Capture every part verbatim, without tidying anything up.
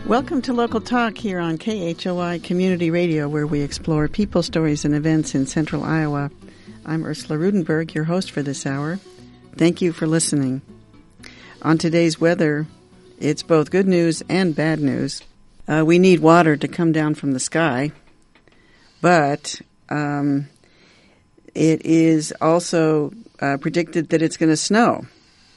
Welcome to Local Talk here on K H O I Community Radio, where we explore people, stories, and events in central Iowa. I'm Ursula Rudenberg, your host for this hour. Thank you for listening. On today's weather, it's both good news and bad news. Uh, we need water to come down from the sky, but um, it is also uh, predicted that it's going to snow.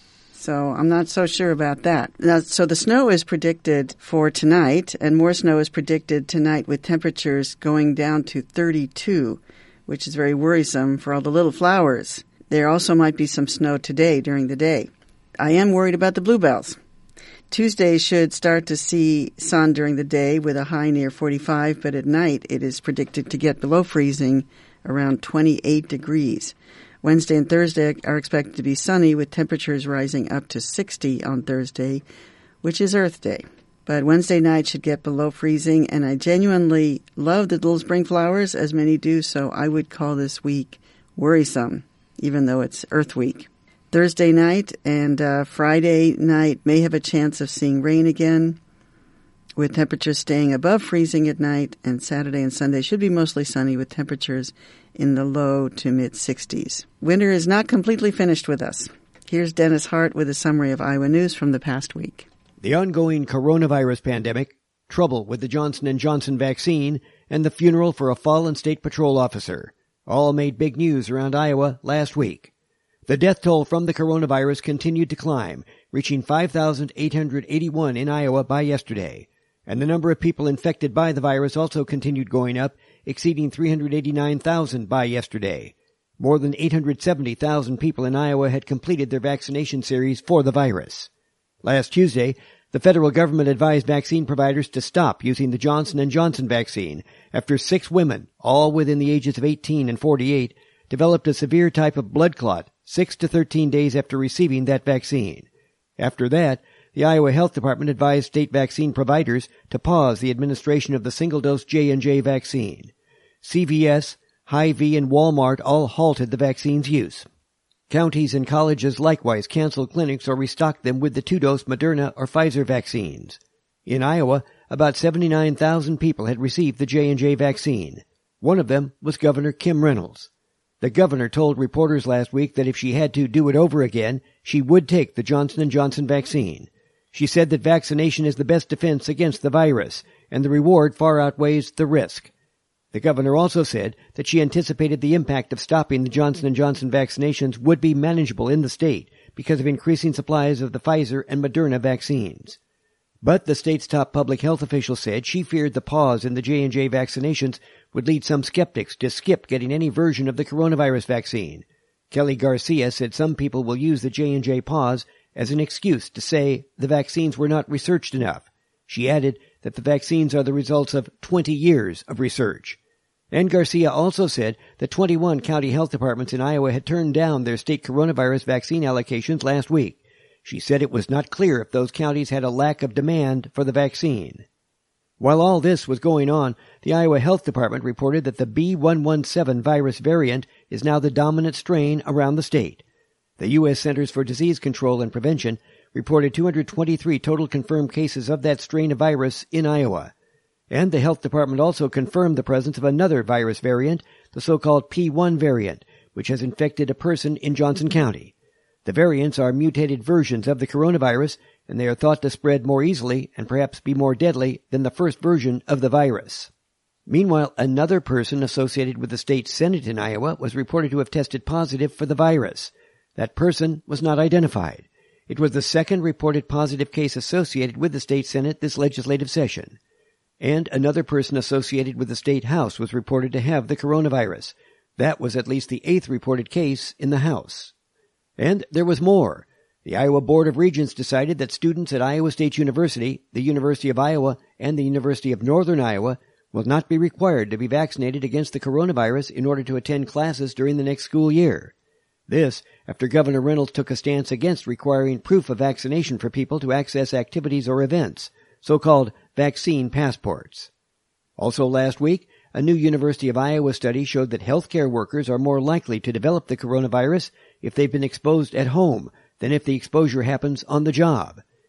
So I'm not so sure about that. Now, so the snow is predicted for tonight, and more snow is predicted tonight with temperatures going down to thirty-two, which is very worrisome for all the little flowers. There also might be some snow today during the day. I am worried about the bluebells. Tuesday should start to see sun during the day with a high near forty-five, but at night it is predicted to get below freezing around twenty-eight degrees. Wednesday and Thursday are expected to be sunny with temperatures rising up to sixty on Thursday, which is Earth Day. But Wednesday night should get below freezing, and I genuinely love the little spring flowers, as many do, so I would call this week worrisome, even though it's Earth Week. Thursday night and uh, Friday night may have a chance of seeing rain again, with temperatures staying above freezing at night, and Saturday and Sunday should be mostly sunny with temperatures in the low to mid-sixties. Winter is not completely finished with us. Here's Dennis Hart with a summary of Iowa news from the past week. The ongoing coronavirus pandemic, trouble with the Johnson and Johnson vaccine, and the funeral for a fallen state patrol officer all made big news around Iowa last week. The death toll from the coronavirus continued to climb, reaching five thousand eight hundred eighty-one in Iowa by yesterday. And the number of people infected by the virus also continued going up, exceeding three hundred eighty-nine thousand by yesterday. More than eight hundred seventy thousand people in Iowa had completed their vaccination series for the virus. Last Tuesday, the federal government advised vaccine providers to stop using the Johnson and Johnson vaccine after six women, all within the ages of eighteen and forty-eight, developed a severe type of blood clot six to thirteen days after receiving that vaccine. After that, the Iowa Health Department advised state vaccine providers to pause the administration of the single-dose J and J vaccine. C V S, Hy-Vee, and Walmart all halted the vaccine's use. Counties and colleges likewise canceled clinics or restocked them with the two-dose Moderna or Pfizer vaccines. In Iowa, about seventy-nine thousand people had received the J and J vaccine. One of them was Governor Kim Reynolds. The governor told reporters last week that if she had to do it over again, she would take the Johnson and Johnson vaccine. She said that vaccination is the best defense against the virus, and the reward far outweighs the risk. The governor also said that she anticipated the impact of stopping the Johnson and Johnson vaccinations would be manageable in the state because of increasing supplies of the Pfizer and Moderna vaccines. But the state's top public health official said she feared the pause in the J and J vaccinations would lead some skeptics to skip getting any version of the coronavirus vaccine. Kelly Garcia said some people will use the J and J pause as an excuse to say the vaccines were not researched enough. She added that the vaccines are the results of twenty years of research. And Garcia also said that twenty-one county health departments in Iowa had turned down their state coronavirus vaccine allocations last week. She said it was not clear if those counties had a lack of demand for the vaccine. While all this was going on, the Iowa Health Department reported that the B one one seven virus variant is now the dominant strain around the state. The U S Centers for Disease Control and Prevention reported two hundred twenty-three total confirmed cases of that strain of virus in Iowa. And the health department also confirmed the presence of another virus variant, the so-called P one variant, which has infected a person in Johnson County. The variants are mutated versions of the coronavirus, and they are thought to spread more easily and perhaps be more deadly than the first version of the virus. Meanwhile, another person associated with the state Senate in Iowa was reported to have tested positive for the virus. That person was not identified. It was the second reported positive case associated with the state Senate this legislative session. And another person associated with the state House was reported to have the coronavirus. That was at least the eighth reported case in the House. And there was more. The Iowa Board of Regents decided that students at Iowa State University, the University of Iowa, and the University of Northern Iowa will not be required to be vaccinated against the coronavirus in order to attend classes during the next school year. This after Governor Reynolds took a stance against requiring proof of vaccination for people to access activities or events, so-called vaccine passports. Also last week, a new University of Iowa study showed that healthcare workers are more likely to develop the coronavirus if they've been exposed at home than if the exposure happens on the job.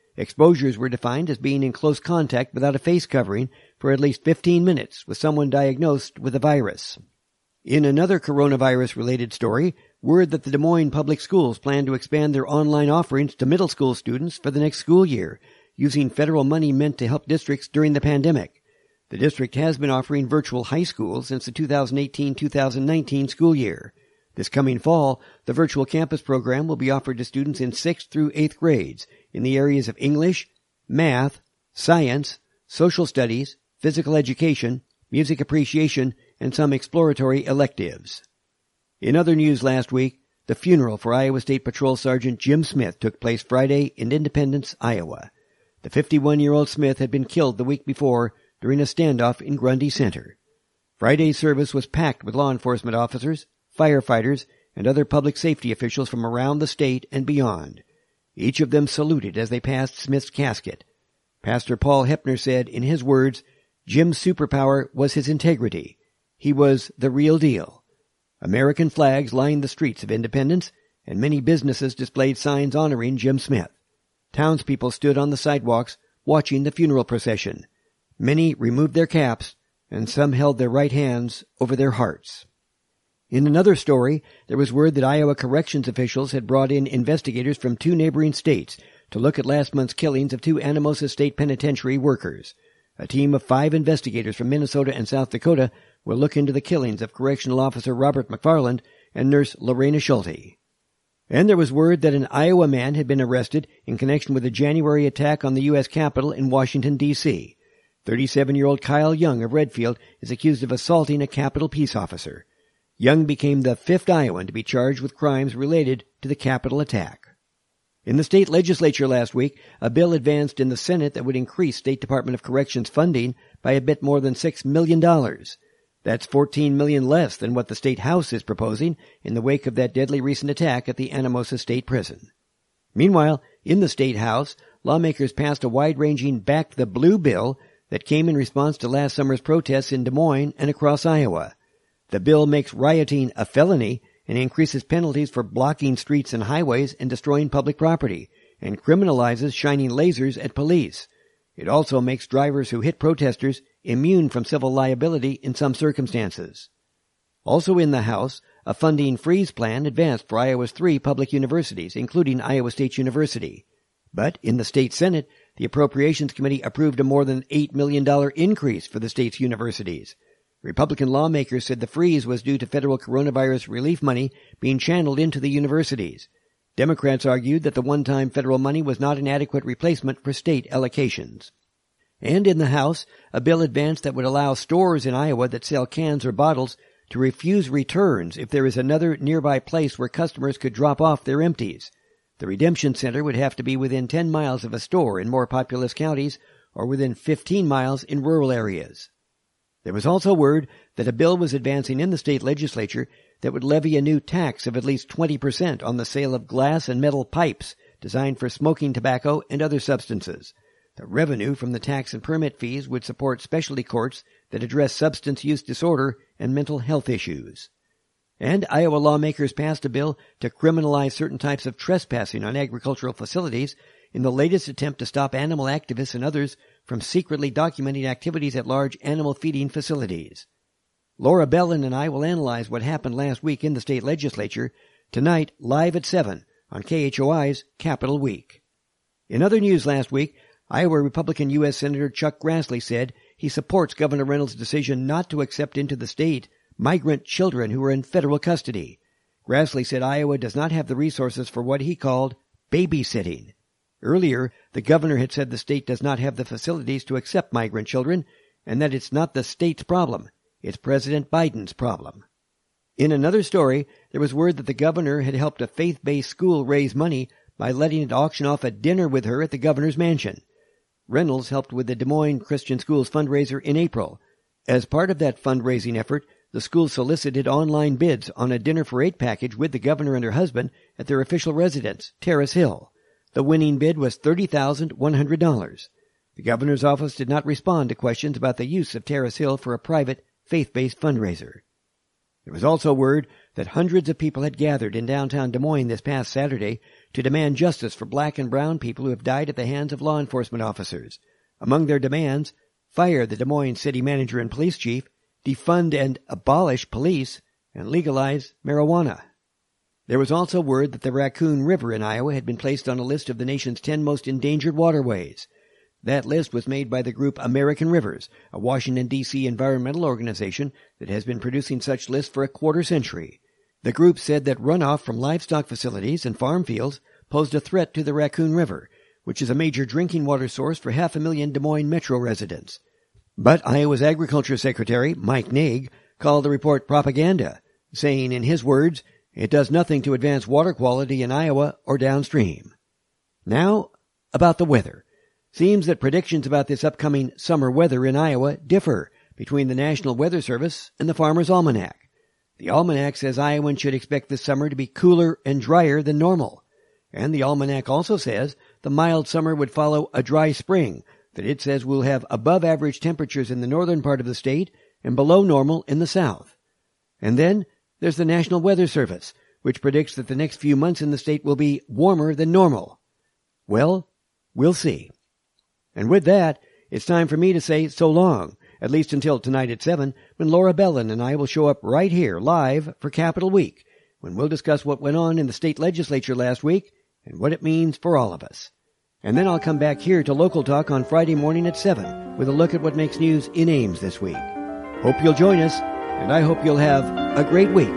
Exposures were defined as being in close contact without a face covering for at least fifteen minutes with someone diagnosed with the virus. In another coronavirus-related story, word that the Des Moines Public Schools plan to expand their online offerings to middle school students for the next school year, using federal money meant to help districts during the pandemic. The district has been offering virtual high school since the two thousand eighteen two thousand nineteen school year. This coming fall, the virtual campus program will be offered to students in sixth through eighth grades in the areas of English, math, science, social studies, physical education, music appreciation, and some exploratory electives. In other news last week, the funeral for Iowa State Patrol Sergeant Jim Smith took place Friday in Independence, Iowa. The fifty-one-year-old Smith had been killed the week before during a standoff in Grundy Center. Friday's service was packed with law enforcement officers, firefighters, and other public safety officials from around the state and beyond. Each of them saluted as they passed Smith's casket. Pastor Paul Hepner said, in his words, Jim's superpower was his integrity. He was the real deal. American flags lined the streets of Independence, and many businesses displayed signs honoring Jim Smith. Townspeople stood on the sidewalks watching the funeral procession. Many removed their caps, and some held their right hands over their hearts. In another story, there was word that Iowa corrections officials had brought in investigators from two neighboring states to look at last month's killings of two Anamosa State Penitentiary workers. A team of five investigators from Minnesota and South Dakota will look into the killings of Correctional Officer Robert McFarland and Nurse Lorena Schulte. And there was word that an Iowa man had been arrested in connection with the January attack on the U S Capitol in Washington, D C thirty-seven-year-old Kyle Young of Redfield is accused of assaulting a Capitol peace officer. Young became the fifth Iowan to be charged with crimes related to the Capitol attack. In the state legislature last week, a bill advanced in the Senate that would increase State Department of Corrections funding by a bit more than six million dollars. That's fourteen million dollars less than what the State House is proposing in the wake of that deadly recent attack at the Anamosa State Prison. Meanwhile, in the State House, lawmakers passed a wide-ranging Back the Blue bill that came in response to last summer's protests in Des Moines and across Iowa. The bill makes rioting a felony and increases penalties for blocking streets and highways and destroying public property, and criminalizes shining lasers at police. It also makes drivers who hit protesters immune from civil liability in some circumstances. Also in the House, a funding freeze plan advanced for Iowa's three public universities, including Iowa State University. But in the state Senate, the Appropriations Committee approved a more than eight million dollars increase for the state's universities. Republican lawmakers said the freeze was due to federal coronavirus relief money being channeled into the universities. Democrats argued that the one-time federal money was not an adequate replacement for state allocations. And in the House, a bill advanced that would allow stores in Iowa that sell cans or bottles to refuse returns if there is another nearby place where customers could drop off their empties. The redemption center would have to be within ten miles of a store in more populous counties or within fifteen miles in rural areas. There was also word that a bill was advancing in the state legislature that would levy a new tax of at least twenty percent on the sale of glass and metal pipes designed for smoking tobacco and other substances. The revenue from the tax and permit fees would support specialty courts that address substance use disorder and mental health issues. And Iowa lawmakers passed a bill to criminalize certain types of trespassing on agricultural facilities in the latest attempt to stop animal activists and others from secretly documenting activities at large animal feeding facilities. Laura Bellin and I will analyze what happened last week in the state legislature tonight live at seven on K H O I's Capital Week. In other news last week, Iowa Republican U S Senator Chuck Grassley said he supports Governor Reynolds' decision not to accept into the state migrant children who are in federal custody. Grassley said Iowa does not have the resources for what he called babysitting. Earlier, the governor had said the state does not have the facilities to accept migrant children, and that it's not the state's problem, it's President Biden's problem. In another story, there was word that the governor had helped a faith-based school raise money by letting it auction off a dinner with her at the governor's mansion. Reynolds helped with the Des Moines Christian Schools fundraiser in April. As part of that fundraising effort, the school solicited online bids on a dinner for eight package with the governor and her husband at their official residence, Terrace Hill. The winning bid was thirty thousand one hundred dollars. The governor's office did not respond to questions about the use of Terrace Hill for a private, faith-based fundraiser. There was also word that hundreds of people had gathered in downtown Des Moines this past Saturday to demand justice for black and brown people who have died at the hands of law enforcement officers. Among their demands, fire the Des Moines city manager and police chief, defund and abolish police, and legalize marijuana. There was also word that the Raccoon River in Iowa had been placed on a list of the nation's ten most endangered waterways. That list was made by the group American Rivers, a Washington, D C environmental organization that has been producing such lists for a quarter century. The group said that runoff from livestock facilities and farm fields posed a threat to the Raccoon River, which is a major drinking water source for half a million Des Moines metro residents. But Iowa's Agriculture Secretary, Mike Naig, called the report propaganda, saying, in his words, it does nothing to advance water quality in Iowa or downstream. Now, about the weather. Seems that predictions about this upcoming summer weather in Iowa differ between the National Weather Service and the Farmer's Almanac. The Almanac says Iowans should expect this summer to be cooler and drier than normal. And the Almanac also says the mild summer would follow a dry spring, that it says we'll have above-average temperatures in the northern part of the state and below normal in the south. And then there's the National Weather Service, which predicts that the next few months in the state will be warmer than normal. Well, we'll see. And with that, it's time for me to say so long, at least until tonight at seven, when Laura Bellin and I will show up right here live for Capitol Week, when we'll discuss what went on in the state legislature last week and what it means for all of us. And then I'll come back here to Local Talk on Friday morning at seven with a look at what makes news in Ames this week. Hope you'll join us, and I hope you'll have a great week.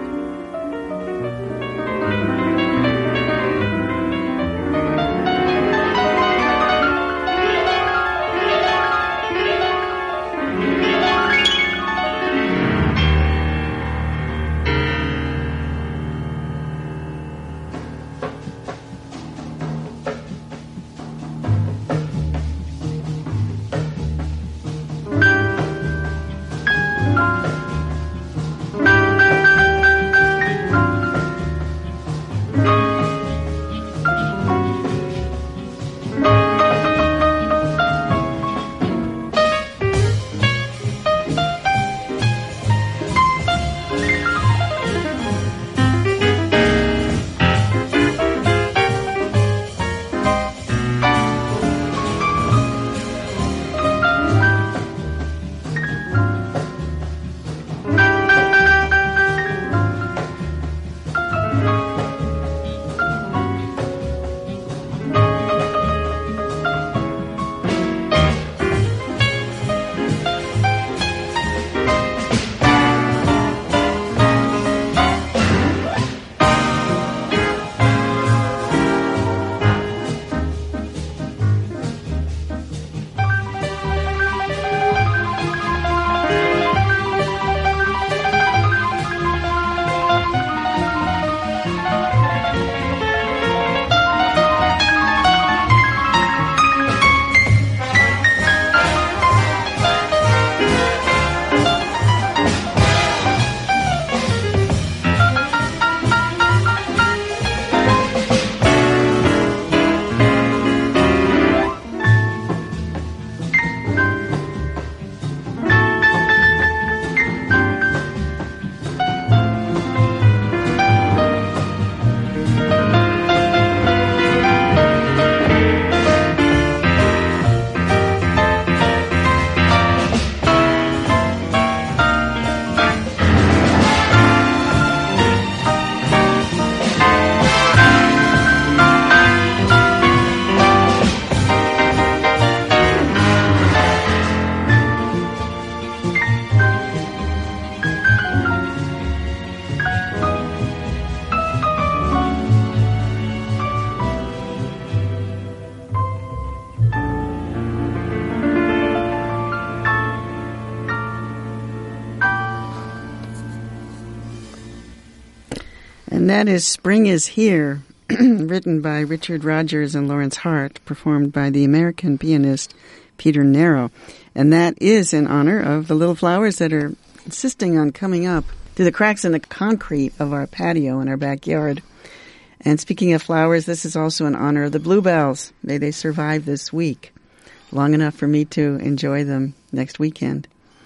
And that is Spring is Here, written by Richard Rodgers and Lawrence Hart, performed by the American pianist Peter Narrow. And that is in honor of the little flowers that are insisting on coming up through the cracks in the concrete of our patio in our backyard. And speaking of flowers, this is also in honor of the bluebells. May they survive this week, long enough for me to enjoy them next weekend.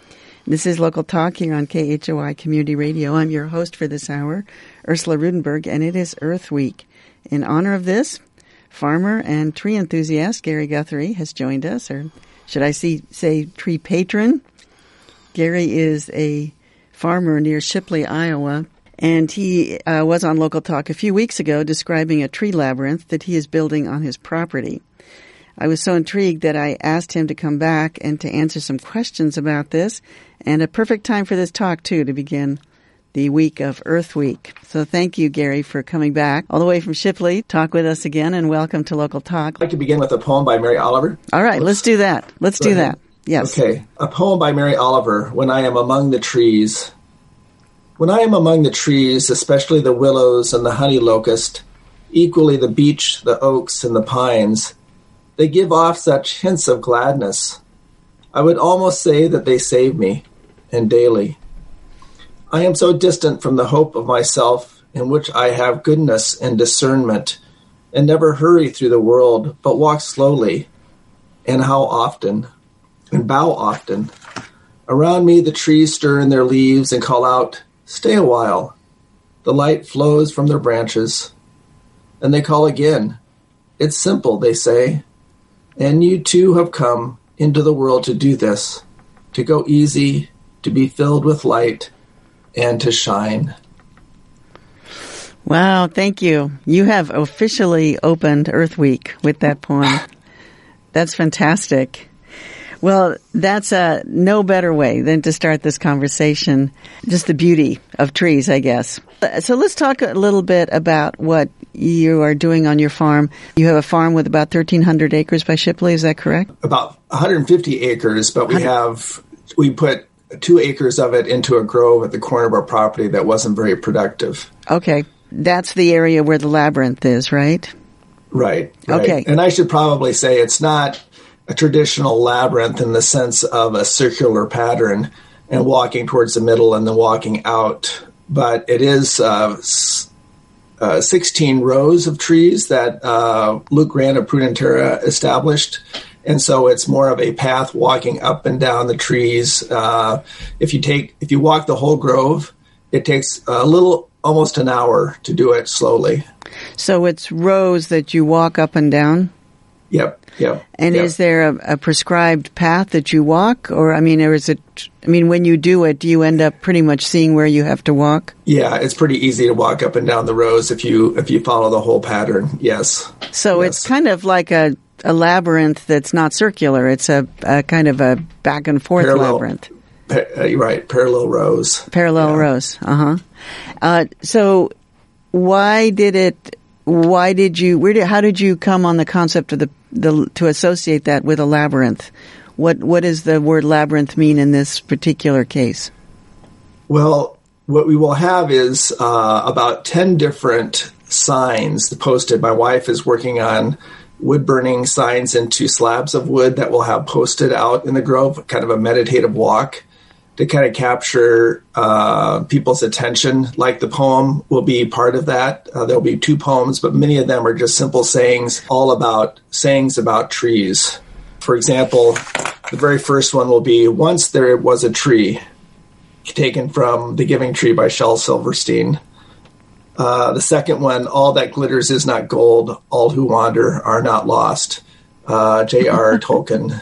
This is Local Talk here on K H O I Community Radio. I'm your host for this hour, Ursula Rudenberg, and it is Earth Week. In honor of this, farmer and tree enthusiast Gary Guthrie has joined us, or should I see, say tree patron? Gary is a farmer near Shipley, Iowa, and he uh, was on Local Talk a few weeks ago describing a tree labyrinth that he is building on his property. I was so intrigued that I asked him to come back and to answer some questions about this, and a perfect time for this talk, too, to begin the week of Earth Week. So thank you, Gary, for coming back all the way from Shipley. Talk with us again, and welcome to Local Talk. I'd like to begin with a poem by Mary Oliver. All right, let's, let's do that. Let's do ahead. that. Yes. Okay, a poem by Mary Oliver, When I Am Among the Trees. When I am among the trees, especially the willows and the honey locust, equally the beech, the oaks, and the pines, they give off such hints of gladness. I would almost say that they save me, and daily. I am so distant from the hope of myself, in which I have goodness and discernment, and never hurry through the world, but walk slowly, and how often, and bow often. Around me the trees stir in their leaves and call out, "Stay a while." The light flows from their branches, and they call again. It's simple, they say. And you too have come into the world to do this, to go easy, to be filled with light, and to shine. Wow, thank you. You have officially opened Earth Week with that poem. That's fantastic. Well, that's uh, no better way than to start this conversation. Just the beauty of trees, I guess. So let's talk a little bit about what you are doing on your farm. You have a farm with about thirteen hundred acres by Shipley, is that correct? About one hundred fifty acres, but we have, we put two acres of it into a grove at the corner of our property that wasn't very productive. Okay. That's the area where the labyrinth is, right? Right. right. Okay. And I should probably say it's not a traditional labyrinth in the sense of a circular pattern and walking towards the middle and then walking out. But it is uh, uh, sixteen rows of trees that uh, Luke Grant of Prudenterra established. And so it's more of a path walking up and down the trees. Uh, if you take, if you walk the whole grove, it takes a little, almost an hour to do it slowly. So it's rows that you walk up and down? Yep. Yep. And yep. is there a, a prescribed path that you walk, or I mean, or is it? I mean, when you do it, do you end up pretty much seeing where you have to walk? Yeah, it's pretty easy to walk up and down the rows if you if you follow the whole pattern. Yes. So yes. it's kind of like a, a labyrinth that's not circular. It's a, a kind of a back and forth parallel, labyrinth. Pa- uh, right, parallel rows. Parallel yeah. rows. Uh-huh. Uh So why did it? Why did you? Where did? How did you come on the concept of the the to associate that with a labyrinth? What what does the word labyrinth mean in this particular case? Well, what we will have is uh, about ten different signs posted. My wife is working on wood burning signs into slabs of wood that will have posted out in the grove, kind of a meditative walk to kind of capture uh, people's attention. Like the poem will be part of that. Uh, there'll be two poems, but many of them are just simple sayings, all about sayings about trees. For example, the very first one will be, "Once there was a tree," taken from The Giving Tree by Shel Silverstein. Uh, the second one, "All that glitters is not gold, all who wander are not lost," uh, J R Tolkien.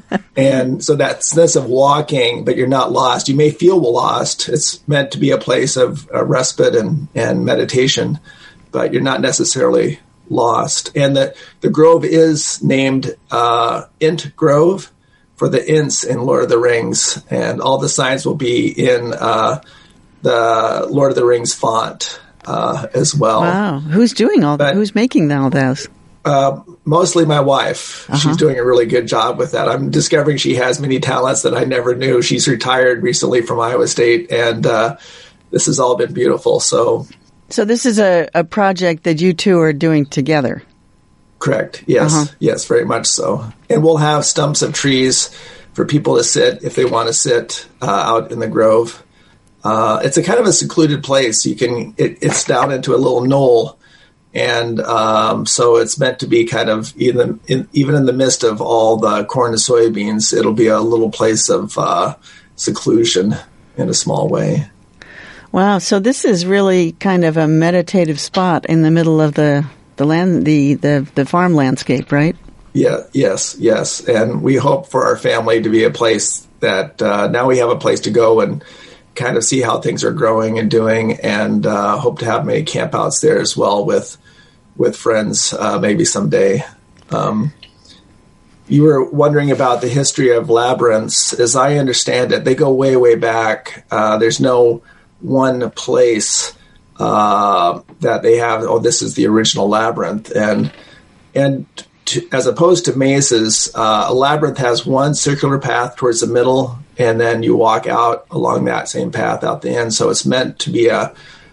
And so that sense of walking, but you're not lost. You may feel lost. It's meant to be a place of uh, respite and, and meditation, but you're not necessarily lost. And the, the grove is named uh, Ent Grove for the Ents in Lord of the Rings. And all the signs will be in uh, the Lord of the Rings font uh, as well. Wow. Who's doing all that? Who's making all those? Uh, mostly my wife. Uh-huh. She's doing a really good job with that. I'm discovering she has many talents that I never knew. She's retired recently from Iowa State, and uh, this has all been beautiful. So, so this is a, a project that you two are doing together. Correct. Yes. Uh-huh. Yes, very much so. And we'll have stumps of trees for people to sit if they want to sit uh, out in the grove. Uh, it's a kind of a secluded place. You can. It, it's down into a little knoll. And um, so it's meant to be kind of, even in, even in the midst of all the corn and soybeans, it'll be a little place of uh, seclusion in a small way. Wow. So this is really kind of a meditative spot in the middle of the, the land, the, the, the farm landscape, right? Yeah. Yes. Yes. And we hope for our family to be a place that uh, now we have a place to go and kind of see how things are growing and doing, and uh, hope to have many campouts there as well with with friends uh, maybe someday. Um, you were wondering about the history of labyrinths. As I understand it, they go way, way back. Uh, there's no one place uh, that they have, oh, this is the original labyrinth. And and to, as opposed to mazes, uh, a labyrinth has one circular path towards the middle, and then you walk out along that same path out the end. So it's meant to be a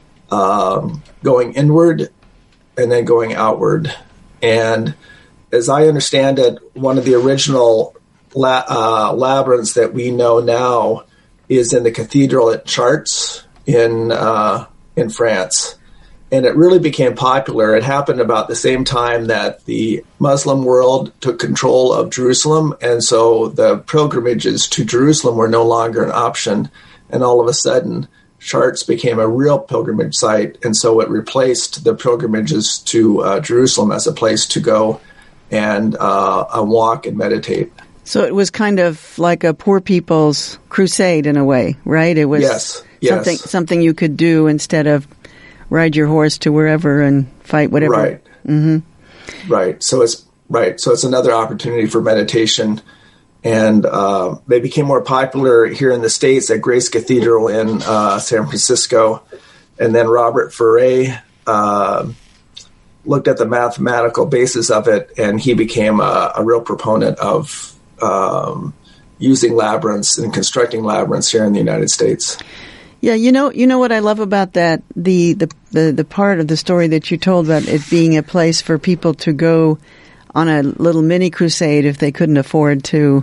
um, going inward and then going outward. And as I understand it, one of the original la- uh, labyrinths that we know now is in the cathedral at Chartres in uh, in France. And it really became popular. It happened about the same time that the Muslim world took control of Jerusalem. And so the pilgrimages to Jerusalem were no longer an option. And all of a sudden, Chartres became a real pilgrimage site. And so it replaced the pilgrimages to uh, Jerusalem as a place to go and uh, a walk and meditate. So it was kind of like a poor people's crusade in a way, right? It was yes, yes. something something you could do instead of ride your horse to wherever and fight whatever. Right. Mm-hmm. Right. So it's right. So it's another opportunity for meditation, and uh, they became more popular here in the States at Grace Cathedral in uh, San Francisco, and then Robert Ferre uh, looked at the mathematical basis of it, and he became a, a real proponent of um, using labyrinths and constructing labyrinths here in the United States. Yeah, you know, you know what I love about that, the, the, the, the part of the story that you told about it being a place for people to go on a little mini crusade if they couldn't afford to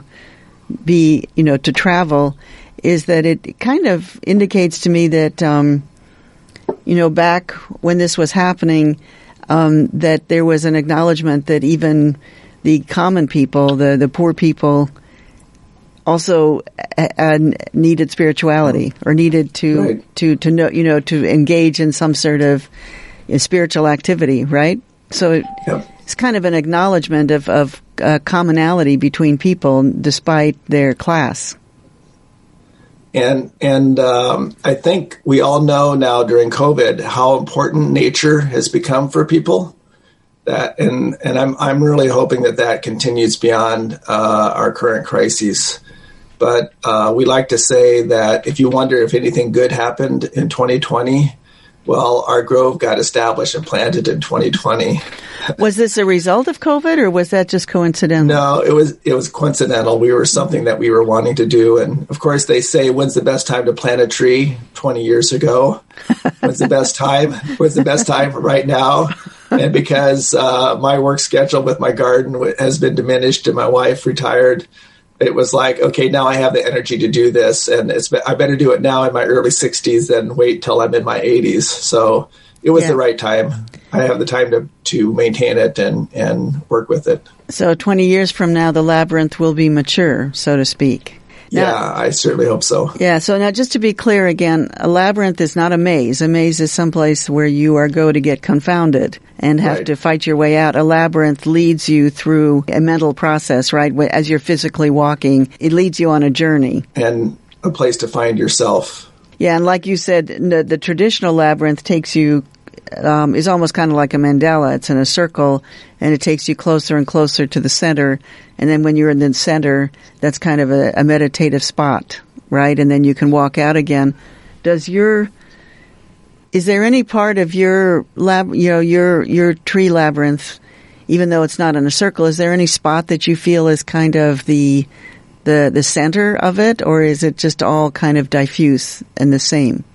be, you know, to travel, is that it kind of indicates to me that, um, you know, back when this was happening, um, that there was an acknowledgement that even the common people, the, the poor people, also uh, needed spirituality or needed to, right. to, to know, you know, to engage in some sort of you know, spiritual activity, right? So it, yep. It's kind of an acknowledgement of, of uh, commonality between people despite their class. And, and um, I think we all know now during COVID how important nature has become for people. That and, and I'm, I'm really hoping that that continues beyond uh, our current crises. But uh, we like to say that if you wonder if anything good happened in twenty twenty, well, our grove got established and planted in twenty twenty. Was this a result of COVID, or was that just coincidental? No, it was it was coincidental. We were something that we were wanting to do. And, of course, they say, when's the best time to plant a tree? twenty years ago. When's the best time? When's the best time right now? And because uh, my work schedule with my garden has been diminished and my wife retired, it was like, okay, now I have the energy to do this, and it's I better do it now in my early sixties than wait till I'm in my eighties. So it was yeah. the right time. I have the time to, to maintain it and, and work with it. So twenty years from now, the labyrinth will be mature, so to speak. Now, yeah, I certainly hope so. Yeah, so now just to be clear again, a labyrinth is not a maze. A maze is someplace where you are go to get confounded and have right. to fight your way out. A labyrinth leads you through a mental process, right? As you're physically walking, it leads you on a journey. And a place to find yourself. Yeah, and like you said, the, the traditional labyrinth takes you, um, is almost kind of like a mandala. It's in a circle, and it takes you closer and closer to the center. And then when you're in the center, that's kind of a, a meditative spot, right? And then you can walk out again. Does your, is there any part of your lab, you know, your, your tree labyrinth, even though it's not in a circle, is there any spot that you feel is kind of the, the, the center of it, or is it just all kind of diffuse and the same?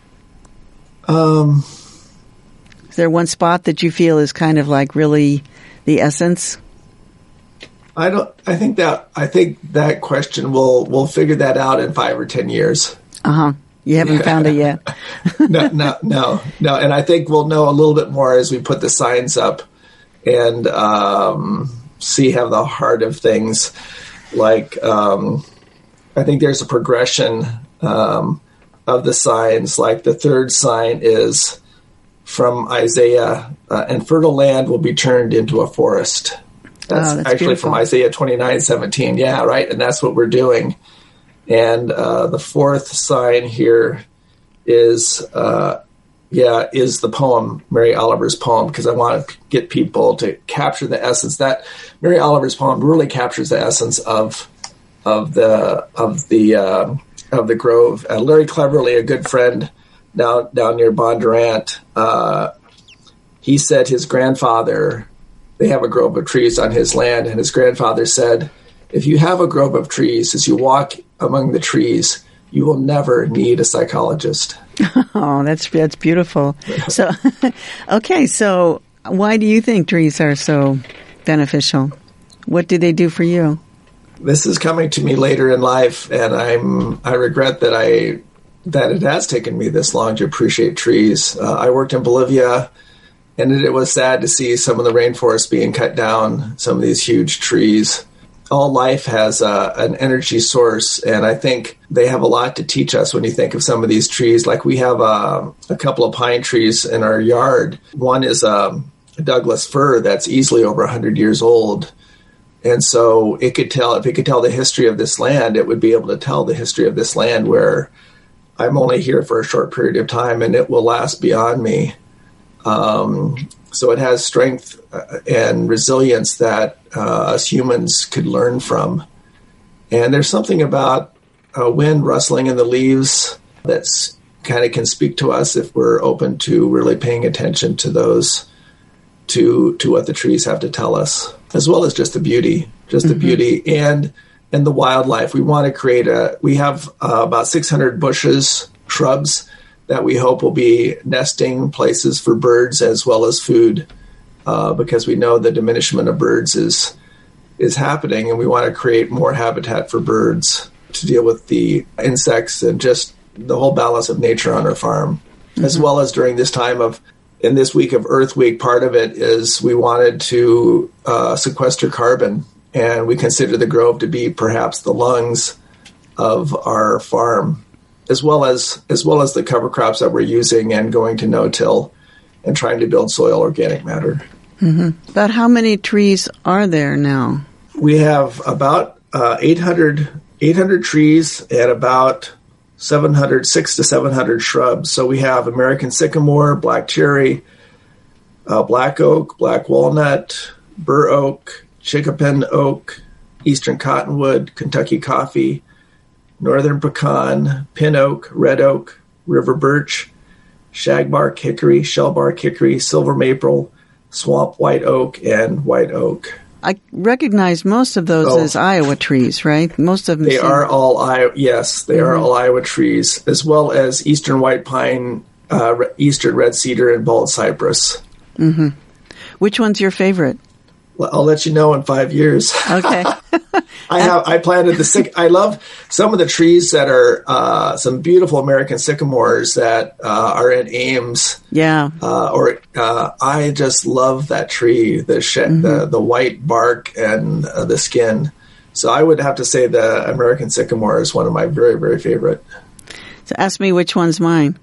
Um, is there one spot that you feel is kind of like really the essence? I don't. I think that. I think that question will we'll figure that out in five or ten years. Uh huh. You haven't found it yet. no, no, no, no. And I think we'll know a little bit more as we put the signs up and um, see how the heart of things. Like, um, I think there's a progression um, of the signs. Like the third sign is from Isaiah, uh, and fertile land will be turned into a forest. That's, oh, that's actually beautiful. From Isaiah twenty-nine seventeen. Yeah, right. And that's what we're doing. And uh, the fourth sign here is, uh, yeah, is the poem, Mary Oliver's poem, because I want to get people to capture the essence. That Mary Oliver's poem really captures the essence of of the of the uh, of the grove. Uh, Larry Cleverly, a good friend down down near Bondurant, uh, he said his grandfather, they have a grove of trees on his land, and his grandfather said, if you have a grove of trees, as you walk among the trees, you will never need a psychologist. Oh, that's that's beautiful. So, okay, so why do you think trees are so beneficial? What do they do for you? This is coming to me later in life, and I'm I regret that I that it has taken me this long to appreciate trees. Uh, I worked in Bolivia, and it, it was sad to see some of the rainforests being cut down, some of these huge trees. All life has uh, an energy source, and I think they have a lot to teach us when you think of some of these trees. Like we have uh, a couple of pine trees in our yard. One is um, a Douglas fir that's easily over one hundred years old. And so it could tell, if it could tell the history of this land, it would be able to tell the history of this land where I'm only here for a short period of time and it will last beyond me. Um, so it has strength and resilience that uh, us humans could learn from. And there's something about a wind rustling in the leaves that's kind of can speak to us if we're open to really paying attention to those, to to what the trees have to tell us, as well as just the beauty, just mm-hmm. the beauty and and the wildlife. We want to create a, we have uh, about six hundred bushes, shrubs, that we hope will be nesting places for birds as well as food, uh, because we know the diminishment of birds is is happening, and we want to create more habitat for birds to deal with the insects and just the whole balance of nature on our farm, mm-hmm. as well as during this time of, in this week of Earth Week, part of it is we wanted to uh, sequester carbon, and we consider the grove to be perhaps the lungs of our farm, as well as as well as the cover crops that we're using and going to no-till and trying to build soil organic matter. Mm-hmm. About how many trees are there now? We have about uh, eight hundred, eight hundred trees and about seven hundred, six to seven hundred shrubs. So we have American sycamore, black cherry, uh, black oak, black walnut, bur oak, chickapin oak, eastern cottonwood, Kentucky coffee, northern pecan, pin oak, red oak, river birch, shagbark hickory, shellbark hickory, silver maple, swamp white oak, and white oak. I recognize most of those oh, as Iowa trees, right? Most of them. They seem... are all Iowa. Yes, they mm-hmm. are all Iowa trees, as well as eastern white pine, uh, eastern red cedar, and bald cypress. Mm-hmm. Which one's your favorite? I'll let you know in five years. Okay. I have. I planted the syc. I love some of the trees that are uh, some beautiful American sycamores that uh, are in Ames. Yeah. Uh, or uh, I just love that tree. The sh- mm-hmm. the the white bark and uh, the skin. So I would have to say the American sycamore is one of my very very favorite. So ask me which one's mine.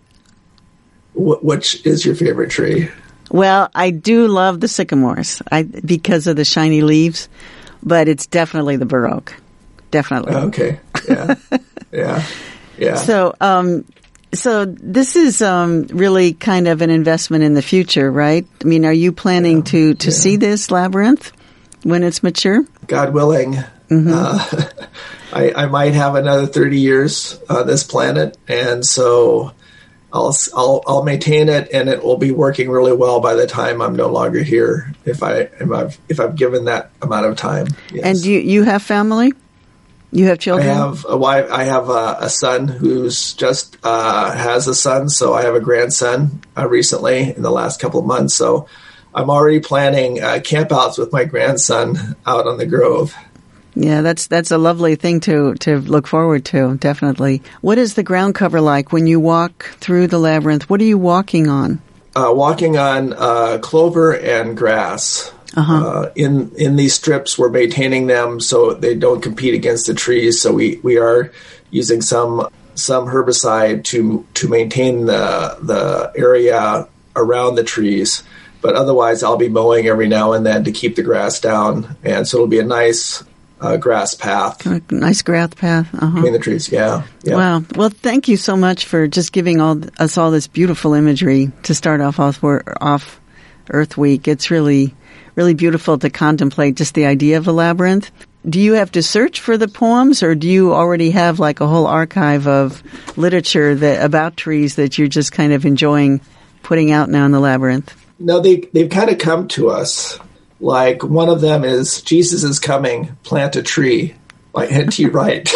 Wh- which is your favorite tree? Well, I do love the sycamores I, because of the shiny leaves, but it's definitely the bur oak. Definitely. Okay. Yeah. yeah. Yeah. So, um, so this is um, really kind of an investment in the future, right? I mean, are you planning yeah. to, to yeah. see this labyrinth when it's mature? God willing. Mm-hmm. Uh, I, I might have another thirty years on this planet, and so I'll, I'll I'll maintain it, and it will be working really well by the time I'm no longer here. If I if I've if I've given that amount of time. Yes. And you you have family? You have children? I have a wife. I have a, a son who's just uh, has a son. So I have a grandson uh, recently in the last couple of months. So I'm already planning uh, campouts with my grandson out on the Grove. Yeah, that's that's a lovely thing to, to look forward to, definitely. What is the ground cover like when you walk through the labyrinth? What are you walking on? Uh, walking on uh, clover and grass. Uh-huh. Uh, in in these strips, we're maintaining them so they don't compete against the trees. So we, we are using some some herbicide to to maintain the the area around the trees. But otherwise, I'll be mowing every now and then to keep the grass down, and so it'll be a nice uh, grass path. A nice grass path uh-huh. between the trees. Yeah, yeah. Wow. Well, thank you so much for just giving all us all this beautiful imagery to start off off, off Earth Week. It's really, really beautiful to contemplate just the idea of a labyrinth. Do you have to search for the poems, or do you already have like a whole archive of literature that about trees that you're just kind of enjoying putting out now in the labyrinth? No, they, they've kind of come to us. Like, one of them is, Jesus is coming, plant a tree, by N T Wright.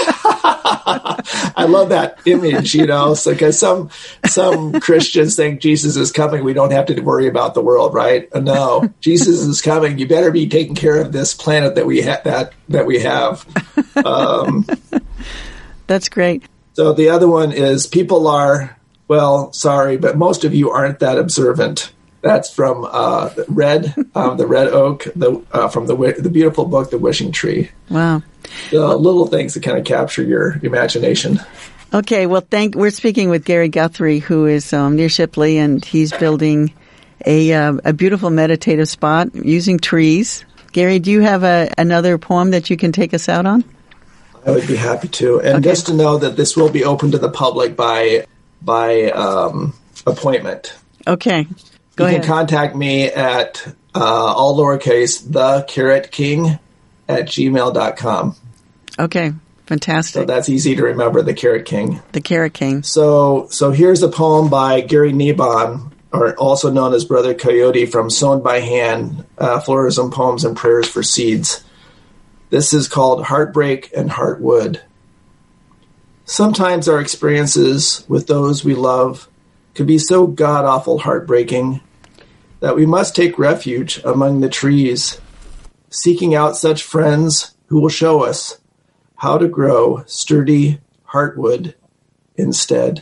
I love that image, you know, so, because some, some Christians think Jesus is coming, we don't have to worry about the world, right? No, Jesus is coming, you better be taking care of this planet that we, ha- that, that we have. Um, That's great. So the other one is, people are, well, sorry, but most of you aren't that observant. That's from uh, Red, um, the Red Oak, the uh, from the the beautiful book, The Wishing Tree. Wow, the well, little things that kind of capture your imagination. Okay, well, thank. We're speaking with Gary Guthrie, who is um, near Shipley, and he's building a uh, a beautiful meditative spot using trees. Gary, do you have a, another poem that you can take us out on? I would be happy to, and okay. Just to know that this will be open to the public by by um, appointment. Okay. Go you ahead. can contact me at uh, all lowercase the carrot king at gmail dot com. Okay, fantastic. So that's easy to remember, the Carrot King. The Carrot King. So so here's a poem by Gary Nebon, or also known as Brother Coyote, from Sown by Hand, uh, Florism Poems and Prayers for Seeds. This is called Heartbreak and Heartwood. Sometimes our experiences with those we love could be so god-awful heartbreaking that we must take refuge among the trees, seeking out such friends who will show us how to grow sturdy heartwood instead.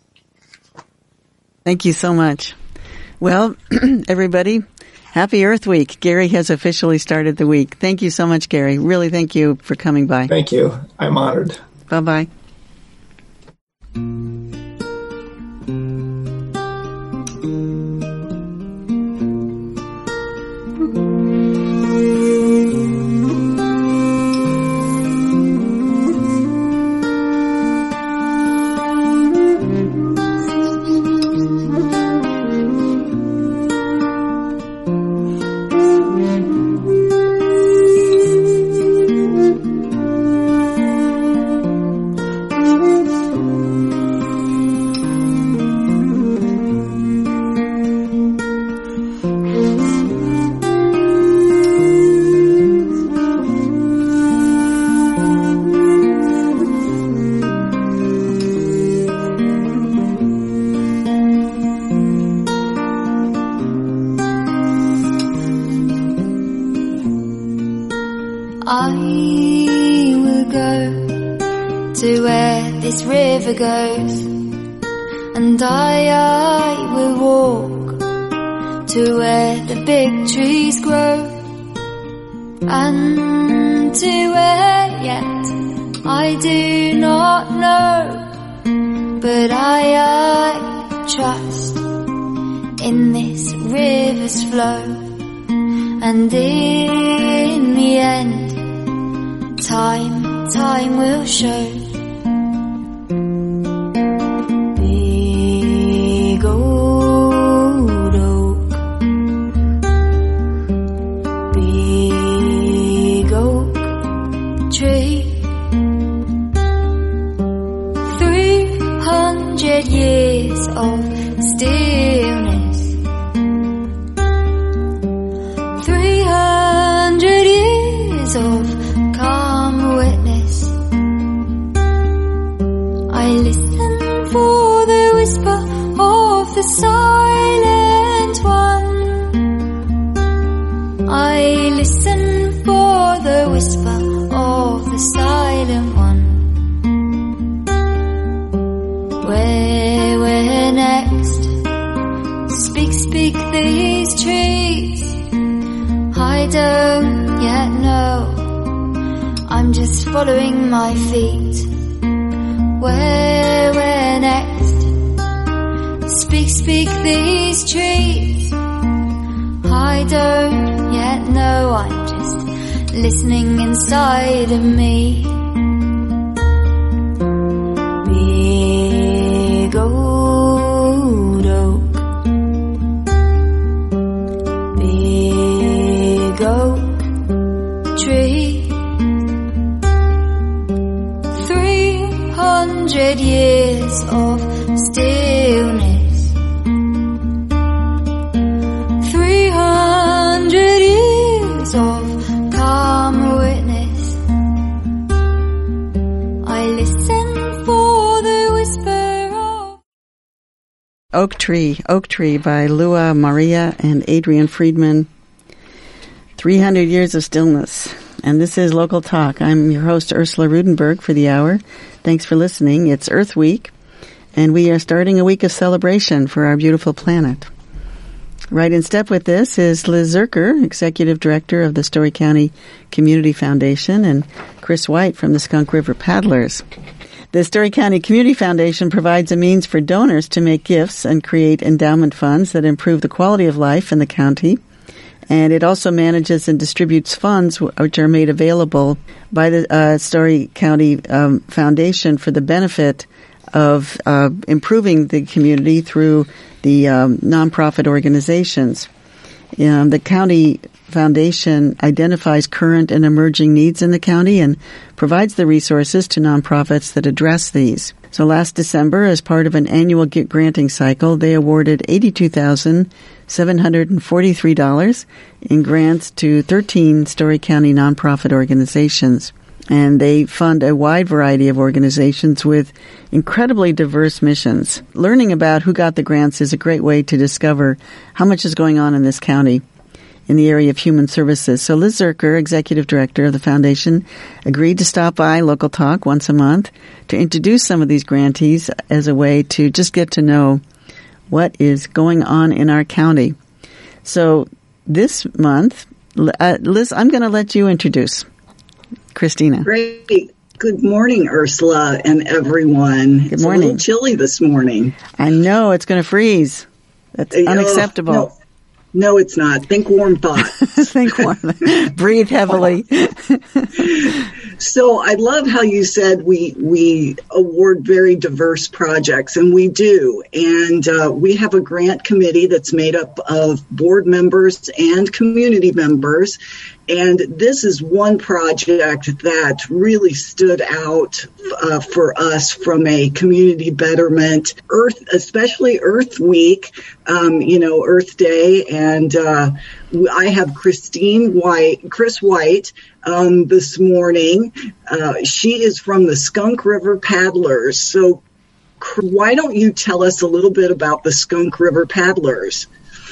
Thank you so much. Well, everybody, happy Earth Week. Gary has officially started the week. Thank you so much, Gary. Really, thank you for coming by. Thank you. I'm honored. Bye-bye. Goes, and I, I will walk to where the big trees grow, and to where yet I do not know, but I, I trust in this river's flow, and in the end, time, time will show. Following my feet, where speak, speak these trees? I don't yet know, I'm just listening inside of me. Big old oak, big oak tree, three hundred years of stillness, three hundred years of calm witness. I listen for the whisper of Oak Tree, Oak Tree by Lua Maria and Adrian Friedman. three hundred years of stillness. And this is Local Talk. I'm your host, Ursula Rudenberg, for the hour. Thanks for listening. It's Earth Week, and we are starting a week of celebration for our beautiful planet. Right in step with this is Liz Zerker, Executive Director of the Story County Community Foundation, and Chris White from the Skunk River Paddlers. The Story County Community Foundation provides a means for donors to make gifts and create endowment funds that improve the quality of life in the county. And it also manages and distributes funds which are made available by the uh, Story County um, Foundation for the benefit of uh, improving the community through the um, nonprofit organizations. Um, the county foundation identifies current and emerging needs in the county and provides the resources to nonprofits that address these. So last December, as part of an annual granting cycle, they awarded eighty-two thousand seven hundred forty-three dollars in grants to thirteen Story County nonprofit organizations. And they fund a wide variety of organizations with incredibly diverse missions. Learning about who got the grants is a great way to discover how much is going on in this county in the area of human services. So Liz Zerker, Executive Director of the Foundation, agreed to stop by Local Talk once a month to introduce some of these grantees as a way to just get to know what is going on in our county. So this month, uh, Liz, I'm going to let you introduce Christina. Great. Good morning, Ursula and everyone. Good morning. It's a little chilly this morning. I know, it's going to freeze. That's uh, unacceptable. No, no, it's not. Think warm thoughts. Think warm. Breathe heavily. So I love how you said we we award very diverse projects, and we do. And uh, we have a grant committee that's made up of board members and community members. And this is one project that really stood out uh, for us from a community betterment, Earth, especially Earth Week, um, you know, Earth Day. And uh, I have Christine White, Chris White, um, this morning. Uh, she is from the Skunk River Paddlers. So why don't you tell us a little bit about the Skunk River Paddlers?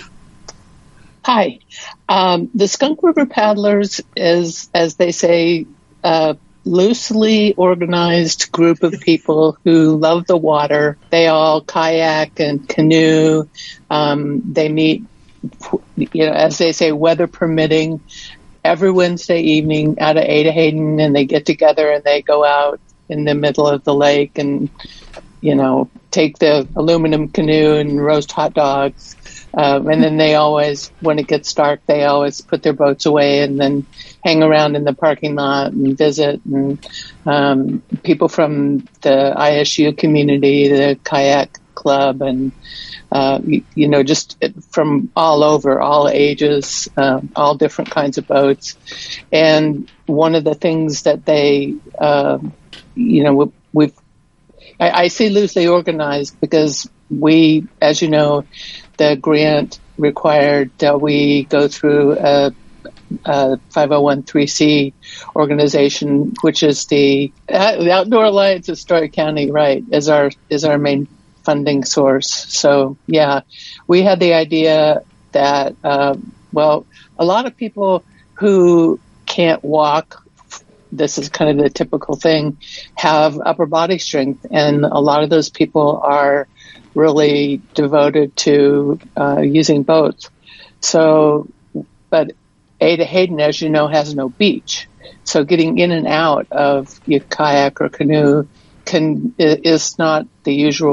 Hi. Um, the Skunk River Paddlers is, as they say, a loosely organized group of people who love the water. They all kayak and canoe. Um, they meet, you know, as they say, weather permitting, every Wednesday evening out of Ada Hayden, and they get together and they go out in the middle of the lake and, you know, take the aluminum canoe and roast hot dogs. Um, and then they always, when it gets dark, they always put their boats away and then hang around in the parking lot and visit. And um, people from the I S U community, the kayak club, and uh, you, you know, just from all over, all ages, uh, all different kinds of boats. And one of the things that they, uh, you know, we, we've, I, I say loosely organized because we, as you know, the grant required that we go through a, a five oh one c organization, which is the, the Outdoor Alliance of Story County, right, is our is our main funding source. So, yeah, we had the idea that, uh, well, a lot of people who can't walk, this is kind of the typical thing, have upper body strength, and a lot of those people are really devoted to uh, using boats. So, but Ada Hayden, as you know, has no beach. So getting in and out of your kayak or canoe can is not the usual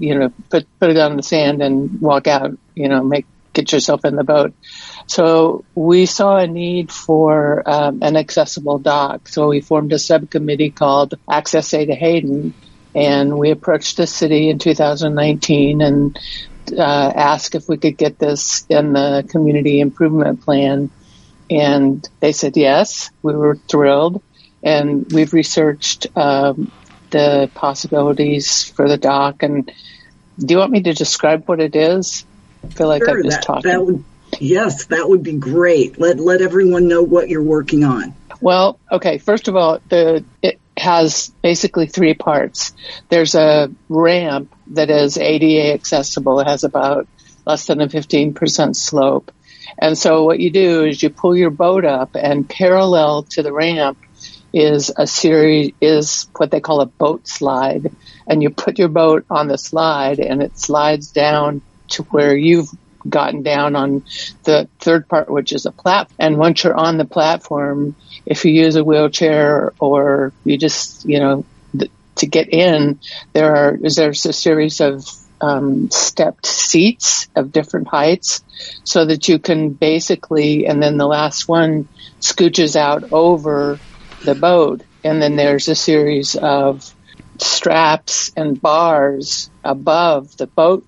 you know, put put it on the sand and walk out, you know, make get yourself in the boat. So we saw a need for um, an accessible dock. So we formed a subcommittee called Access Ada Hayden, and we approached the city in two thousand nineteen and uh, asked if we could get this in the community improvement plan. And they said yes. We were thrilled. And we've researched um, the possibilities for the dock. And do you want me to describe what it is? I feel like sure, I'm just that, talking. That would, yes, that would be great. Let let everyone know what you're working on. Well, okay. First of all, the it has basically three parts. There's a ramp that is A D A accessible. It has about less than a fifteen percent slope. And so what you do is you pull your boat up, and parallel to the ramp is a series, is what they call a boat slide. And you put your boat on the slide, and it slides down to where you've gotten down on the third part, which is a platform. And once you're on the platform, if you use a wheelchair or you just, you know, th- to get in, there are, there's a series of um, stepped seats of different heights so that you can basically, and then the last one scooches out over the boat. And then there's a series of straps and bars above the boat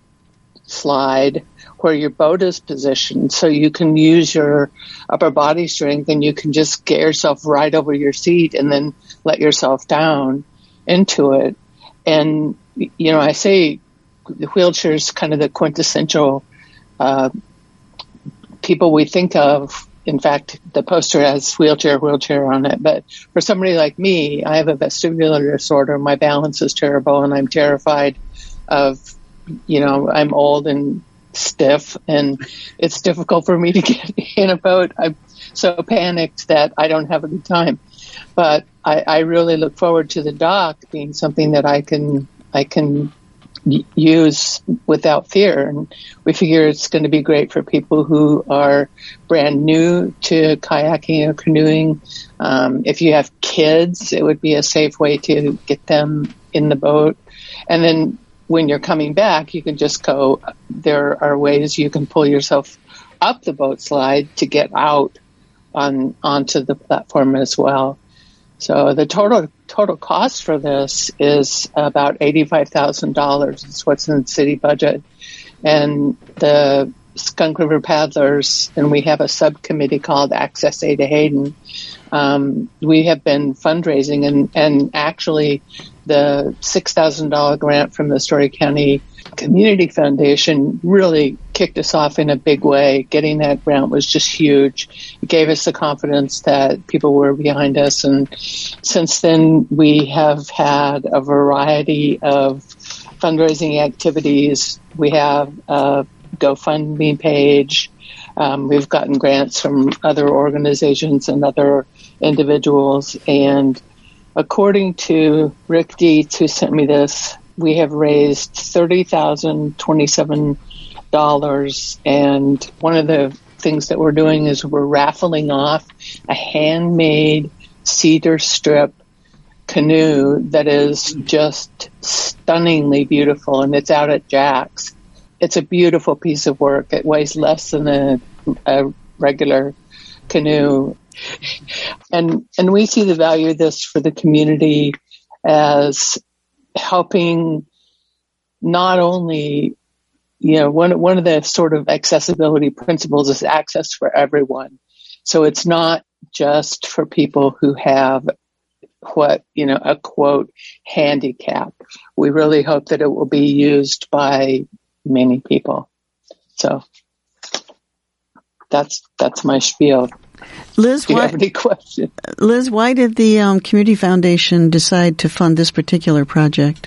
slide where your boat is positioned, so you can use your upper body strength and you can just get yourself right over your seat and then let yourself down into it. And, you know, I say the wheelchair is kind of the quintessential uh, people we think of. In fact, the poster has wheelchair, wheelchair on it. But for somebody like me, I have a vestibular disorder. My balance is terrible, and I'm terrified of, you know, I'm old and stiff, and it's difficult for me to get in a boat. I'm so panicked that I don't have a good time. But I, I really look forward to the dock being something that I can I can use without fear. And we figure it's going to be great for people who are brand new to kayaking or canoeing. Um, if you have kids, it would be a safe way to get them in the boat. And then when you're coming back, you can just go, there are ways you can pull yourself up the boat slide to get out on onto the platform as well. So the total total cost for this is about eighty-five thousand dollars. It's what's in the city budget. And the Skunk River Paddlers, and we have a subcommittee called Access Ada Hayden. Um, we have been fundraising, and, and actually the six thousand dollars grant from the Story County Community Foundation really kicked us off in a big way. Getting that grant was just huge. It gave us the confidence that people were behind us. And since then, we have had a variety of fundraising activities. We have a GoFundMe page. Um, we've gotten grants from other organizations and other individuals. And according to Rick Dietz, who sent me this, we have raised thirty thousand twenty-seven dollars. And one of the things that we're doing is we're raffling off a handmade cedar strip canoe that is just stunningly beautiful. And it's out at Jack's. It's a beautiful piece of work. It weighs less than a, a regular canoe. And and we see the value of this for the community as helping not only, you know, one one of the sort of accessibility principles is access for everyone. So it's not just for people who have what, you know, a quote, handicap. We really hope that it will be used by many people. So that's that's my spiel. Liz, Do you why, have any questions? Liz, why did the um, Community Foundation decide to fund this particular project?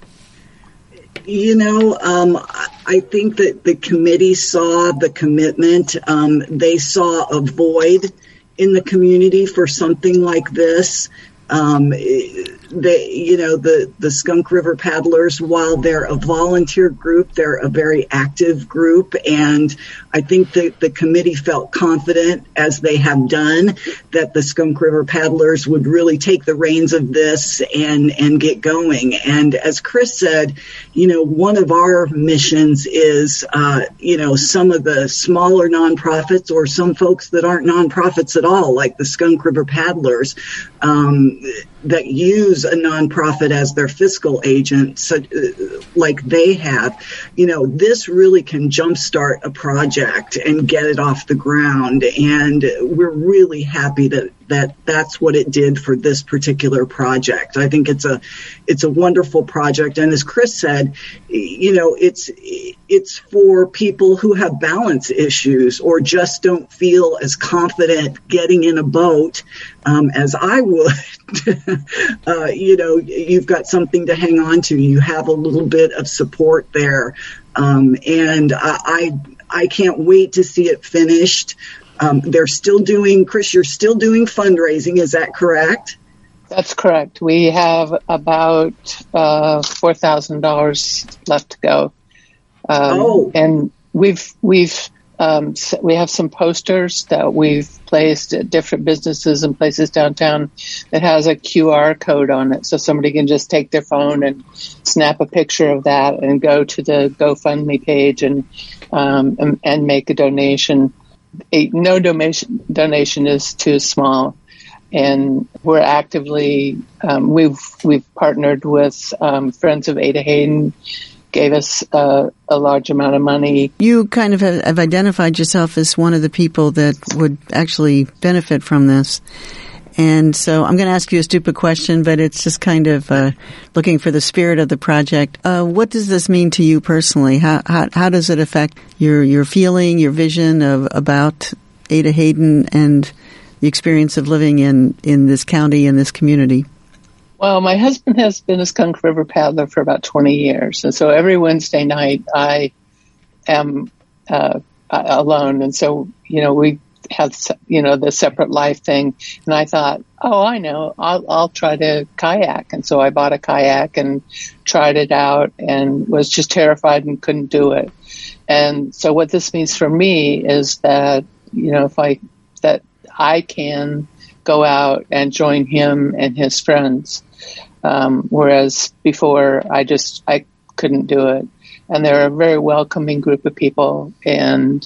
You know, um, I think that the committee saw the commitment. Um, they saw a void in the community for something like this. Um, they, you know, the, the Skunk River Paddlers, while they're a volunteer group, they're a very active group. And I think that the committee felt confident, as they have done, that the Skunk River Paddlers would really take the reins of this and, and get going. And as Chris said, you know, one of our missions is, uh, you know, some of the smaller nonprofits or some folks that aren't nonprofits at all, like the Skunk River Paddlers, um, that use a nonprofit as their fiscal agent, so, uh, like they have. You know, this really can jumpstart a project and get it off the ground. And we're really happy that, that that's what it did for this particular project. I think it's a, it's a wonderful project. And as Chris said, you know, it's, it's for people who have balance issues or just don't feel as confident getting in a boat, um, as I would. uh, you know, you've got something to hang on to. You have a little bit of support there. Um, and I, I, I can't wait to see it finished. Um, they're still doing, Chris, you're still doing fundraising. Is that correct? That's correct. We have about uh, four thousand dollars left to go. Um, oh. And we've, we've, um, we have some posters that we've placed at different businesses and places downtown that has a Q R code on it. So somebody can just take their phone and snap a picture of that and go to the GoFundMe page and, um, and, and make a donation. A, no donation, donation is too small. And we're actively, um, we've, we've partnered with, um, Friends of Ada Hayden, gave us uh, a large amount of money. You kind of have, have identified yourself as one of the people that would actually benefit from this. And so I'm going to ask you a stupid question, but it's just kind of uh, looking for the spirit of the project. Uh, what does this mean to you personally? How, how, how does it affect your, your feeling, your vision of about Ada Hayden and the experience of living in, in this county and this community? Well, my husband has been a Skunk River paddler for about twenty years. And so every Wednesday night I am uh, alone. And so, you know, we have, you know, the separate life thing. And I thought, oh, I know, I'll, I'll try to kayak. And so I bought a kayak and tried it out and was just terrified and couldn't do it. And so what this means for me is that, you know, if I, that I can go out and join him and his friends. Um, whereas before I just, I couldn't do it. And they're a very welcoming group of people. And,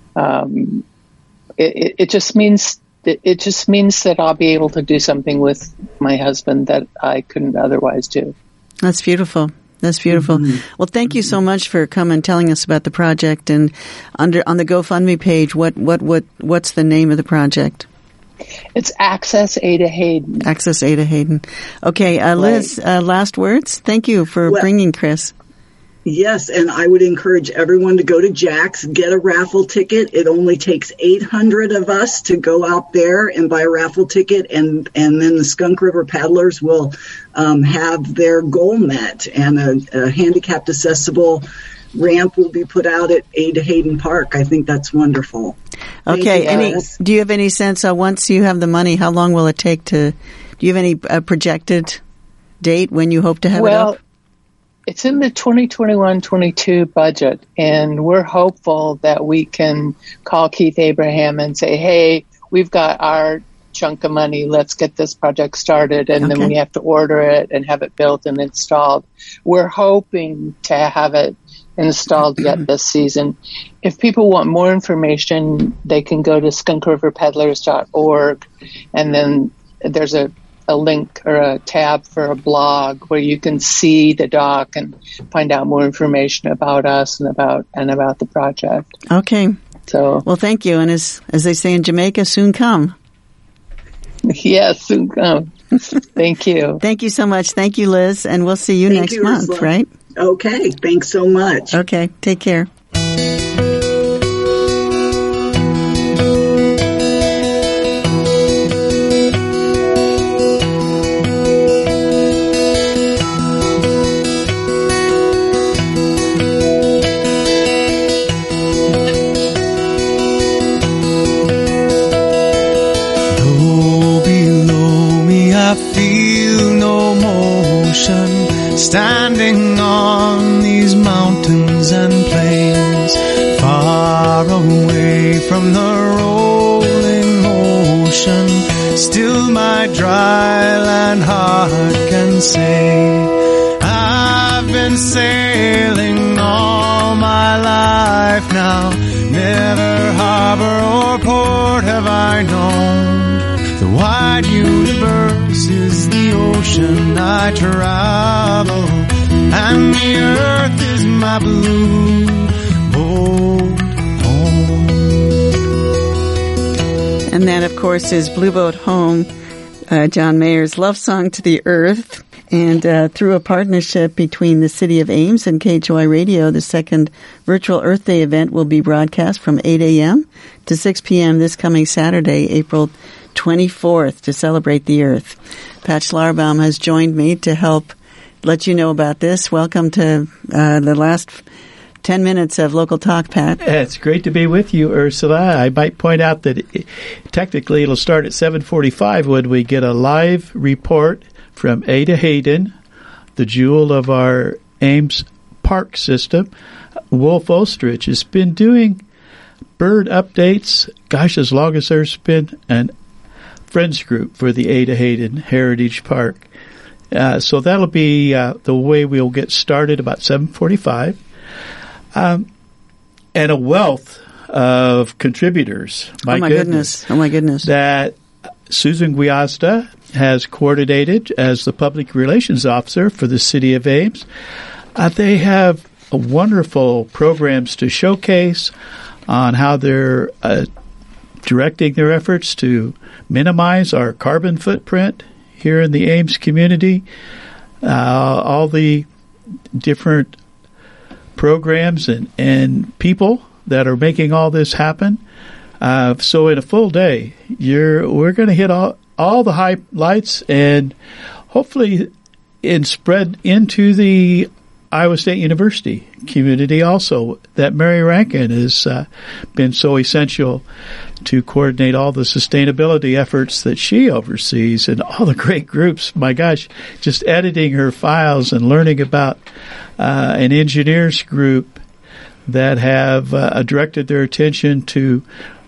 um, it, it just means, it just means that I'll be able to do something with my husband that I couldn't otherwise do. That's beautiful. That's beautiful. Mm-hmm. Well, thank you so much for coming and telling us about the project. And under, on the GoFundMe page, what, what, what, what's the name of the project? It's Access Ada Hayden. Access Ada Hayden. Okay, uh, Liz, uh, last words. Thank you for well, bringing Chris. Yes, and I would encourage everyone to go to Jack's, get a raffle ticket. It only takes eight hundred of us to go out there and buy a raffle ticket, and, and then the Skunk River Paddlers will um, have their goal met, and a, a handicapped accessible ramp will be put out at Ada Hayden Park. I think that's wonderful. Okay. You, any, do you have any sense, uh, once you have the money, how long will it take to, do you have any uh, projected date when you hope to have well, it up? It's in the twenty twenty-one twenty-two budget, and we're hopeful that we can call Keith Abraham and say, hey, we've got our chunk of money, let's get this project started, and okay. then we have to order it and have it built and installed. We're hoping to have it installed yet this season. If people want more information, they can go to skunk river paddlers dot org, and then there's a, a link or a tab for a blog where you can see the doc and find out more information about us and about and about the project. Okay. So well, thank you, and as as they say in Jamaica, soon come. Yes, soon come. Thank you. Thank you so much. Thank you, Liz, and we'll see you thank next you, month, Ursula. Right? Okay, thanks so much. Okay, take care. Low below me, I feel standing on these mountains and plains, far away from the rolling ocean. Still my dry land heart can say, I've been sailing all my life now, never harbor or port have I known. The wide universe is the ocean I travel, and the earth is my blue boat home. And that, of course, is Blue Boat Home, uh, John Mayer's love song to the earth. And uh, through a partnership between the City of Ames and K H O I Radio, the second Virtual Earth Day event will be broadcast from eight a.m. to six p.m. this coming Saturday, April twenty-fourth, to celebrate the Earth. Pat Schlarbaum has joined me to help let you know about this. Welcome to uh, the last ten minutes of Local Talk, Pat. It's great to be with you, Ursula. I might point out that it, technically it'll start at seven forty-five when we get a live report from Ada Hayden, the jewel of our Ames Park system. Wolf Ostrich has been doing bird updates, gosh, as long as there's been an friends group for the Ada Hayden Heritage Park. Uh, so that'll be uh, the way we'll get started, about seven forty-five. Um, and a wealth of contributors. My oh, my goodness. goodness. Oh, my goodness. That Susan Guiazda has coordinated as the Public Relations Officer for the City of Ames. Uh, they have wonderful programs to showcase on how they're uh, directing their efforts to minimize our carbon footprint here in the Ames community. Uh, all the different programs and, and people that are making all this happen. Uh, so in a full day, you're we're going to hit all, all the highlights and hopefully in spread into the Iowa State University community also, that Mary Rankin has uh, been so essential to coordinate all the sustainability efforts that she oversees and all the great groups. My gosh, just editing her files and learning about uh, an engineers group that have uh, directed their attention to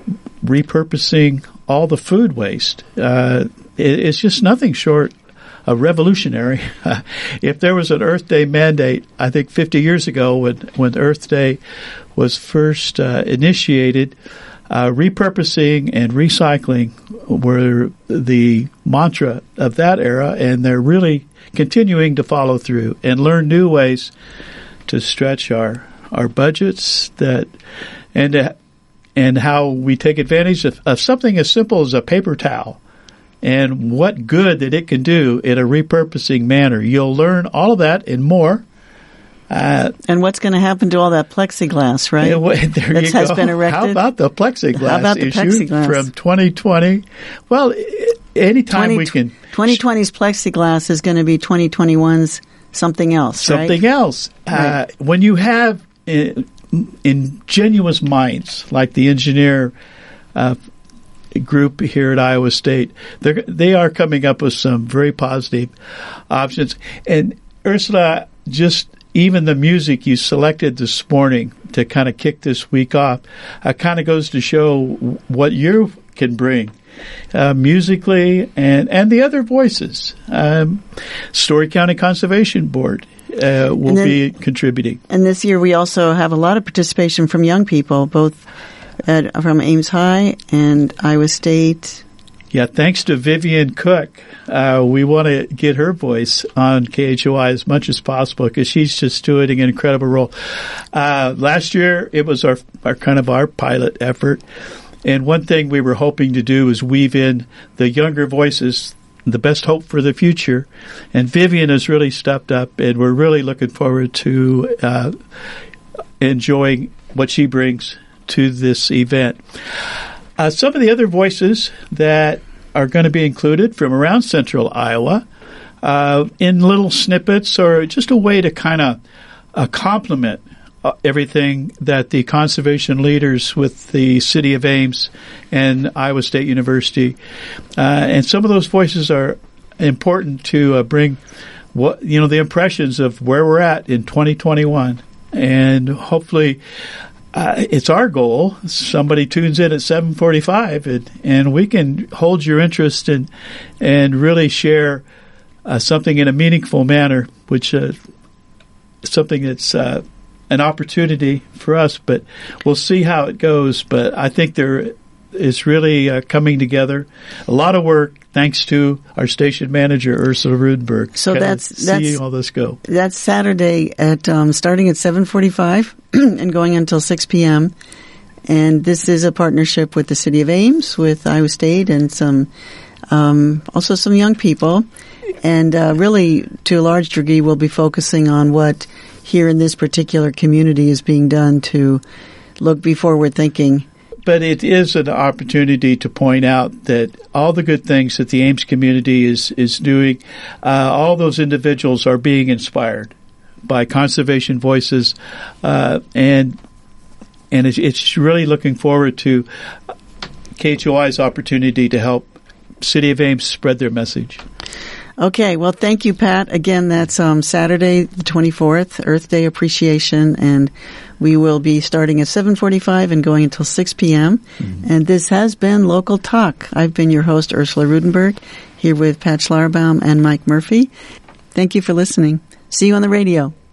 repurposing all the food waste. Uh, it, it's just nothing short of revolutionary. If there was an Earth Day mandate, I think fifty years ago when, when Earth Day was first uh, initiated, uh, repurposing and recycling were the mantra of that era, and they're really continuing to follow through and learn new ways to stretch our, our budgets that and uh, and how we take advantage of, of something as simple as a paper towel and what good that it can do in a repurposing manner. You'll learn all of that and more. Uh, and what's going to happen to all that plexiglass, right? Yeah, well, there that you has go. been erected. How about the plexiglass How about the issue plexiglass? From twenty twenty? Well, anytime twenty, we can... twenty twenty's plexiglass is going to be twenty twenty-one's something else, Something right? else. Right. Uh, when you have uh, ingenious minds like the engineer uh, group here at Iowa State, they're, they are coming up with some very positive options. And Ursula, just even the music you selected this morning to kind of kick this week off, uh, kind of goes to show what you can bring uh, musically and, and the other voices. Um, Story County Conservation Board uh, will then, be contributing. And this year we also have a lot of participation from young people, both at, from Ames High and Iowa State. Yeah, thanks to Vivian Cook. Uh, we want to get her voice on K H O I as much as possible because she's just doing an incredible role. Uh, last year, it was our, our kind of our pilot effort. And one thing we were hoping to do is weave in the younger voices, the best hope for the future. And Vivian has really stepped up, and we're really looking forward to uh, enjoying what she brings to this event. Uh, some of the other voices that are going to be included from around central Iowa uh, in little snippets or just a way to kind of uh, complement uh, everything that the conservation leaders with the City of Ames and Iowa State University. Uh, and some of those voices are important to uh, bring what you know the impressions of where we're at in twenty twenty-one, and hopefully uh, it's our goal. Somebody tunes in at seven forty-five, and, and we can hold your interest and and really share uh, something in a meaningful manner, which uh, something that's uh, an opportunity for us. But we'll see how it goes. But I think there is really uh, coming together. A lot of work. Thanks to our station manager, Ursula Rudenberg. So that's that's seeing all this go. That's Saturday at um, starting at seven forty-five and going until six p.m. And this is a partnership with the City of Ames, with Iowa State, and some um, also some young people. And uh, really, to a large degree, we'll be focusing on what here in this particular community is being done to look be forward thinking. But it is an opportunity to point out that all the good things that the Ames community is, is doing, uh, all those individuals are being inspired by conservation voices, uh, and and it's, it's really looking forward to K H O I's opportunity to help City of Ames spread their message. Okay, well, thank you, Pat. Again, that's um, Saturday the twenty-fourth, Earth Day Appreciation, and we will be starting at seven forty-five and going until six p.m. Mm-hmm. And this has been Local Talk. I've been your host, Ursula Rudenberg, here with Pat Schlarbaum and Mike Murphy. Thank you for listening. See you on the radio.